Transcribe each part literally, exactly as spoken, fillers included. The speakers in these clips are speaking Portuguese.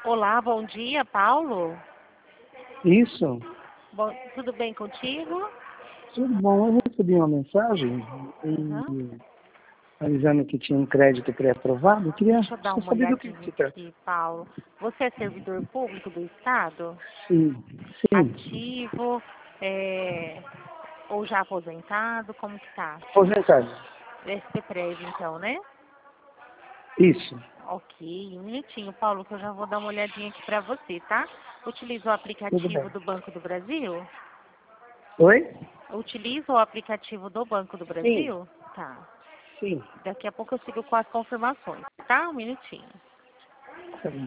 Olá, bom dia, Paulo. Isso. Bom, tudo bem contigo? Tudo bom. Eu recebi uma mensagem Uhum. e, avisando que tinha um crédito pré-aprovado. Eu queria Deixa eu dar só uma saber do que olhadinha se trata. aqui, Paulo. Você é servidor público do Estado? Sim, sim. Ativo? é, ou já aposentado? Como que tá? Aposentado. S P Prev, então, né? Isso. Ok, um minutinho, Paulo, que eu já vou dar uma olhadinha aqui pra você, tá? Utiliza o Tudo aplicativo bem. do Banco do Brasil? Oi? Utiliza o aplicativo do Banco do Sim, Brasil? Tá. sim. Daqui a pouco eu sigo com as confirmações, tá? Um minutinho. Tá bom.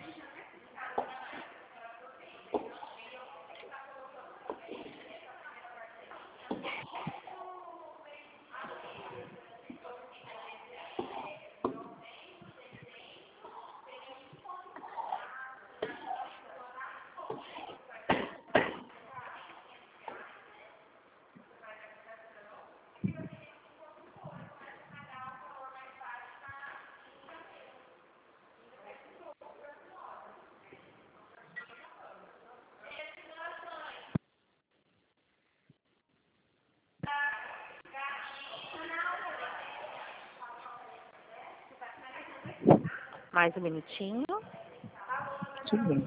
Mais um minutinho. Tudo bem.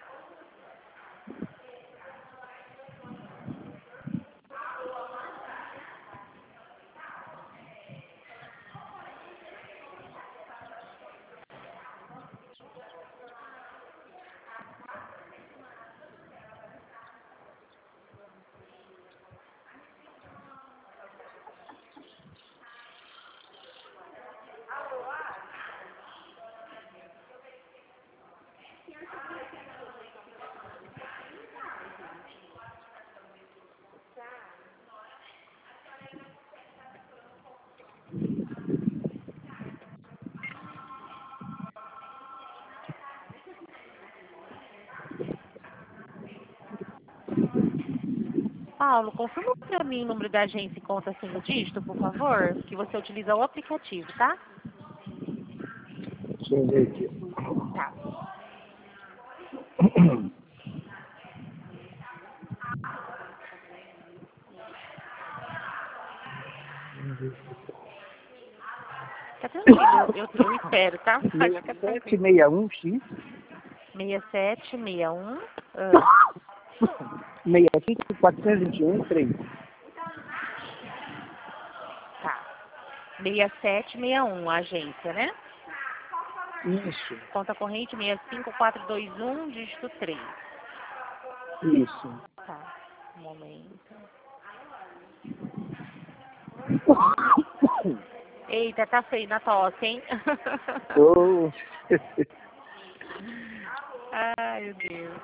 Paulo, confirma para mim o número da agência e conta sem o dígito, por favor, que você utiliza o aplicativo, tá? Deixa eu ver aqui. Tá. Fica tranquilo, eu, eu espero, tá? Pode ficar tranquilo. sete seis um x seis sete seis um, ah, seis cinco quatro dois um três. tá. seis sete seis um, a agência, né? Isso. Conta corrente seis cinco quatro dois um, dígito três. Isso. Tá, um momento. Eita, tá feio na tosse, hein? Oh. Ai, meu Deus.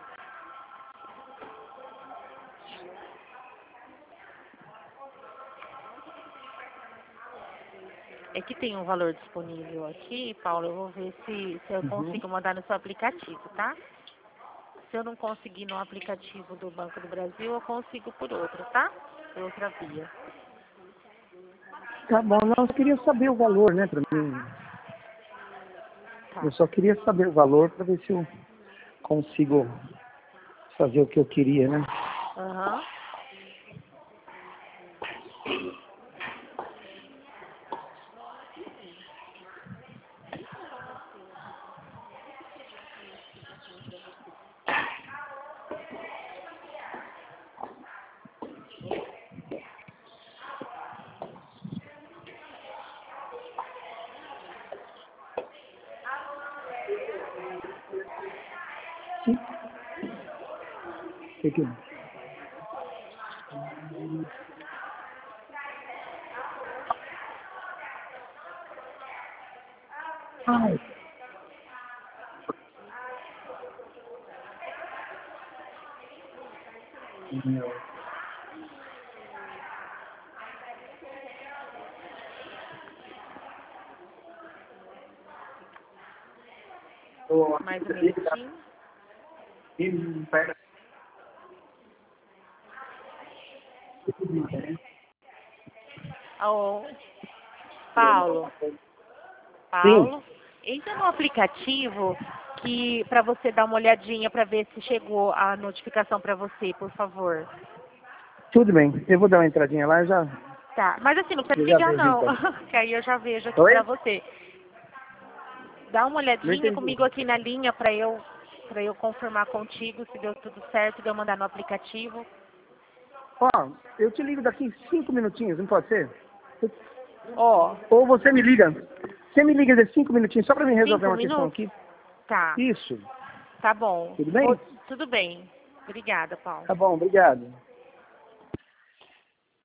É que tem um valor disponível aqui, Paulo. Eu vou ver se, se eu Uhum. consigo mandar no seu aplicativo, tá? Se eu não conseguir no aplicativo do Banco do Brasil, eu consigo por outro, tá? Por outra via. Tá bom, não, eu só queria saber o valor, né, pra mim. Tá. Eu só queria saber o valor para ver se eu consigo fazer o que eu queria, né? Aham. Sim. Que que... Ai. Meu. Tô aqui, Mais um ele tá minutinho. ele perto né? Ô, Paulo. Sim. Paulo. Entra no aplicativo que para você dar uma olhadinha para ver se chegou a notificação para você, por favor. Tudo bem, eu vou dar uma entradinha lá e já... Tá, mas assim, não precisa Eu já ligar vejo, não, então. que aí eu já vejo aqui Oi? pra você. Dá uma Não olhadinha entendi. comigo aqui na linha pra eu, pra eu confirmar contigo se deu tudo certo, de eu mandar no aplicativo. Ó, eu te ligo daqui cinco minutinhos, não pode ser? Ó, Ou você me liga. Você me liga de cinco minutinhos só pra mim resolver cinco uma questão minutos? aqui. Tá, Isso. tá bom. Tudo bem? Vou- tudo bem. Obrigada, Paulo. Tá bom, obrigado.